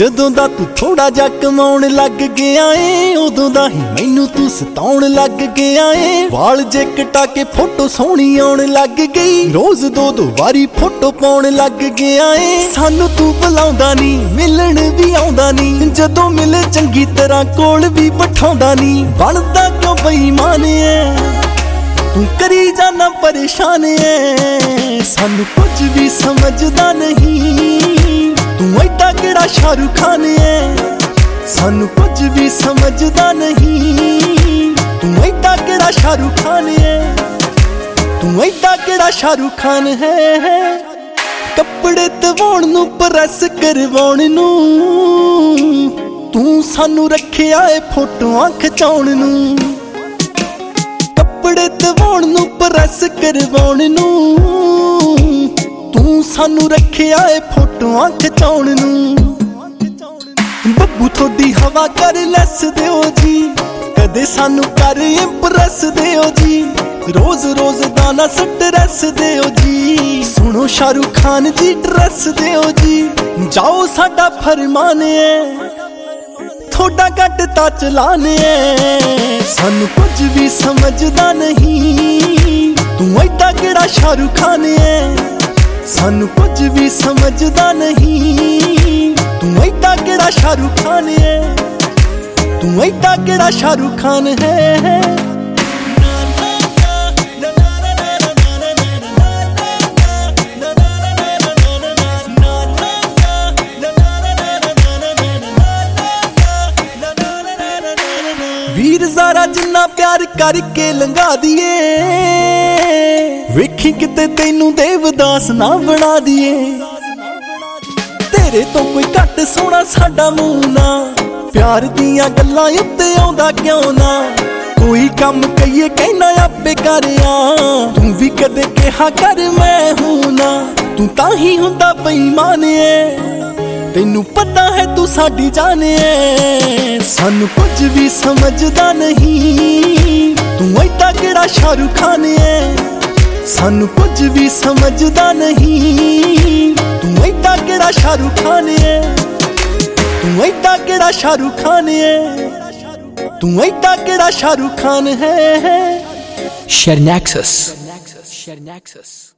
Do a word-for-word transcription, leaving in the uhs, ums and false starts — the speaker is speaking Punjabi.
ਜਦੋਂ ਦਾ ਤੂੰ ਥੋੜਾ ਜਿਹਾ ਕਮਾਉਣ ਲੱਗ ਗਿਆ ਏ, ਉਦੋਂ ਦਾ ਹੀ ਮੈਨੂੰ ਤੂੰ ਸਤਾਉਣ ਲੱਗ ਗਿਆ ਏ। ਵਾਲ ਜੇ ਕਟਾ ਕੇ ਫੋਟੋ ਸੋਹਣੀ ਆਉਣ ਲੱਗ ਗਈ, ਰੋਜ਼ ਦੋ ਦੋ ਵਾਰੀ ਫੋਟੋ ਪਾਉਣ ਲੱਗ ਗਿਆ ਏ। ਸਾਨੂੰ ਤੂੰ ਬੁਲਾਉਂਦਾ ਨੀ, ਮਿਲਣ ਵੀ ਆਉਂਦਾ ਨੀ, ਜਦੋਂ ਮਿਲੇ ਚੰਗੀ ਤਰ੍ਹਾਂ ਕੋਲ ਵੀ ਬਿਠਾਉਂਦਾ ਨੀ। ਬਣਦਾ ਕਿਉਂ ਬੇਈਮਾਨ ਏ, ਤੂੰ ਕਰੀ ਜਾਨਾ ਪਰੇਸ਼ਾਨ ਏ। ਸਾਨੂੰ ਕੁਝ ਵੀ ਸਮਝਦਾ ਨਹੀਂ, ਤੂੰ ਐਡਾ ਕਿਹੜਾ ਸ਼ਾਹਰੁਖ ਖਾਨ ਏ। ਸਾਨੂੰ ਕੁਝ ਵੀ ਸਮਝਦਾ ਨਹੀਂ, ਤੂੰ ਐਡਾ ਕਿਹੜਾ ਸ਼ਾਹਰੁਖ ਖਾਨ ਏ। ਤੂੰ ਐਡਾ ਕਿਹੜਾ ਸ਼ਾਹਰੁਖ ਖਾਨ ਹੈ। ਕੱਪੜੇ ਧਵਾਉਣ ਨੂੰ, ਪ੍ਰੈਸ ਕਰਵਾਉਣ ਨੂੰ, ਤੂੰ ਸਾਨੂੰ ਰੱਖਿਆ ਏ ਫੋਟੋਆਂ ਖਿਚਾਉਣ ਨੂੰ। ਕੱਪੜੇ ਧਵਾਉਣ ਨੂੰ, ਪ੍ਰੈਸ ਕਰਵਾਉਣ ਨੂੰ, ਤੂੰ ਸਾਨੂੰ ਰੱਖਿਆ ਏ ਫੋਟੋਆਂ ਖਿਚਾਉਣ ਨੂੰ। ਬੱਬੂ ਥੋਡੀ ਹਵਾ ਕਰ ਲੈਸ ਦਿਓ ਜੀ, ਕਦੇ ਸਾਨੂੰ ਕਰ ਇੰਪ੍ਰੈਸ ਦਿਓ ਜੀ। ਰੋਜ਼ ਰੋਜ਼ ਦਾ ਨਾ ਸਟ੍ਰੈਸ ਦਿਓ ਜੀ, ਸੁਣੋ ਸ਼ਾਹਰੁਖ ਖਾਨ ਜੀ ਡਰੈਸ ਦਿਓ ਜੀ। ਜਾਓ ਸਾਡਾ ਫਰਮਾਨ ਏ, ਥੋੜਾ ਘੱਟ ਤਾਂ ਚਲਾਨ ਏ। ਸਾਨੂੰ ਕੁਝ ਵੀ ਸਮਝਦਾ ਨਹੀਂ, ਤੂੰ ਐਡਾ ਕਿਹੜਾ ਸ਼ਾਹਰੁਖ ਖਾਨ ਏ। ਸਾਨੂੰ ਕੁਝ ਵੀ ਸਮਝਦਾ ਨਹੀਂ, ਤੂੰ ਐਡਾ ਕਿਹੜਾ ਸ਼ਾਹਰੁਖ ਖਾਨ ਏ। ਤੂੰ ਐਡਾ ਕਿਹੜਾ ਸ਼ਾਹਰੁਖ ਖਾਨ ਹੈ। ਵੀਰ ਜ਼ਾਰਾ ਜਿੰਨਾ ਪਿਆਰ ਕਰਕੇ ਲੰਘਾ ਦੀਏ, ਵੇਖੀ ਕਿਤੇ ਤੈਨੂੰ ਦੇਵਦਾਸ ਨਾ ਬਣਾ ਦੀਏ। ਤੇਰੇ ਤੋਂ ਕੋਈ ਘੱਟ ਸੋਹਣਾ ਸਾਡਾ ਮੂੰਹ ਨਾ, ਪਿਆਰ ਦੀਆਂ ਗੱਲਾਂ ਉੱਤੇ ਆਉਂਦਾ ਕਿਉਂ ਨਾ। ਕੋਈ ਕੰਮ ਕਹੀਏ ਕਹਿਣਾ ਆਪੇ ਕਰਿਆ, ਤੂੰ ਵੀ ਕਦੇ ਕਿਹਾ ਕਰ ਮੈਂ ਹੂੰ ਨਾ। ਤੂੰ ਤਾਂ ਹੀ ਹੁੰਦਾ ਬੇਈਮਾਨ ਏ, ਤੈਨੂੰ ਪਤਾ ਹੈ ਤੂੰ ਸਾਡੀ ਜਾਨ ਏ। ਸਾਨੂੰ ਕੁਝ ਵੀ ਸਮਝਦਾ ਨਹੀਂ, ਤੂੰ ਐਡਾ ਕਿਹੜਾ ਸ਼ਾਹਰੁਖ ਖਾਨ ਏ। ਸਾਨੂੰ ਕੁਝ ਵੀ ਸਮਝਦਾ ਨਹੀਂ, ਤੂੰ ਐਡਾ ਕਿਹੜਾ ਸ਼ਾਹਰੁਖ ਖਾਨ ਏ। ਤੂੰ ਐਡਾ ਕਿਹੜਾ ਸ਼ਾਹਰੁਖ ਖਾਨ ਏ। ਤੂੰ ਐਡਾ ਕਿਹੜਾ ਸ਼ਾਹਰੁਖ ਖਾਨ ਹੈ। Share Nexus. Share Nexus.